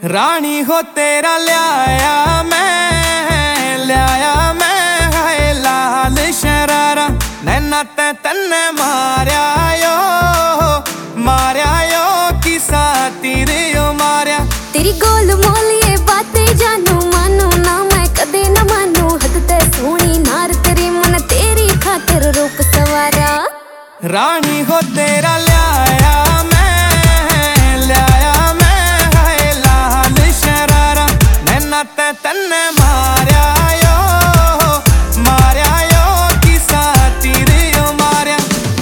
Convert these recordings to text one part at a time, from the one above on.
रानी हो तेरा लियाया मैं है लाल शरारा नैना ते तन्ने मारिया यो किसा तीर यो मारिया। तेरी गोल मोल ये बातें जानू मानू ना मैं कदे न मानू हद ते सोनी नार तेरी मन तेरी खातिर रूप सवारा। रानी हो तेरा लियाया मैं है लाल शरारा नैना ते तन्ने मारिया यो किसा तीर यो मारिया।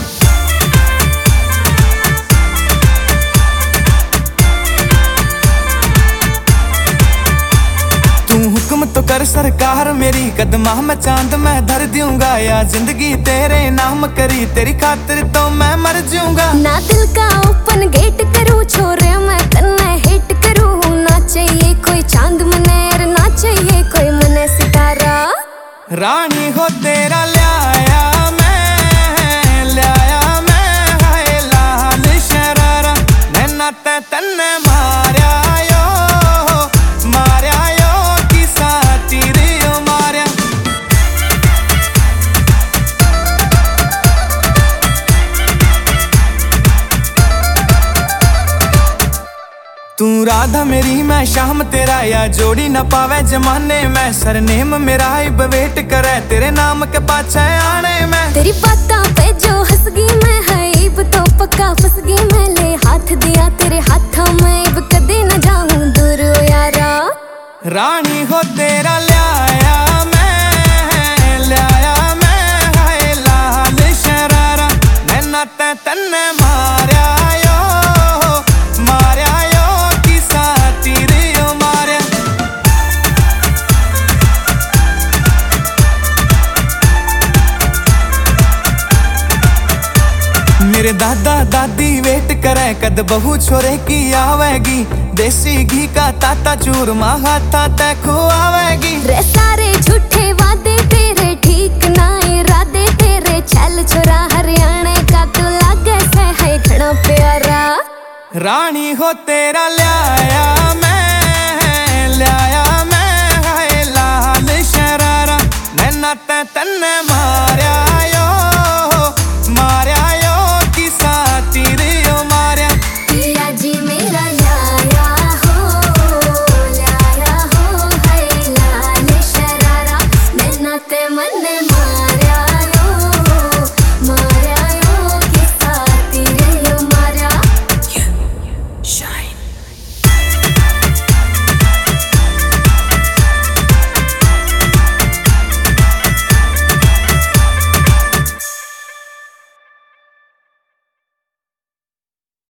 तू हुक्म तो कर सरकार मेरी कदमा में चांद मैं धर दूंगा या जिंदगी तेरे नाम करी तेरी खातिर तो मैं मर जाऊंगा। ना दिल का ओपन गेट करूं छोरे मैं तन्ने हेट करूं ना चाहिए कोई चांद मने ना चाहिए कोई मने सितारा। रानी हो तेरा लियाया मैं है लाल शरारा नैना ते तन्ने मारिया यो किसा तीर यो मारिया। तू राधा मेरी मैं शाम तेरा या जोड़ी न पावे जमाने में सरनेम मेरा इब वेट करे तेरे नाम के पाछे आने में। तेरी बातों पे जो हंस गई मैं है इब तो पक्का फंस गई मैं ले हाथ दिया तेरे हाथों में इब कदे न जाऊं दूर यारा। रानी हो तेरा लियाया मैं है लाल शरारा नैना ते तन्ने मारिया यो किसा तीर यो मारिया। मेरे दादा दादी वेट करे कद बहू छोरे की आवेगी देसी घी का ताता चूरमा हाथा ते खुआवेगी। रे सारे झूठे वादे तेरे ठीक ना इरादे तेरे छल छोरा हरियाणा का तू लागे से है घना प्यारा। रानी हो तेरा लियाया मैं है लाल शरारा नैना ते तन्ने मारिया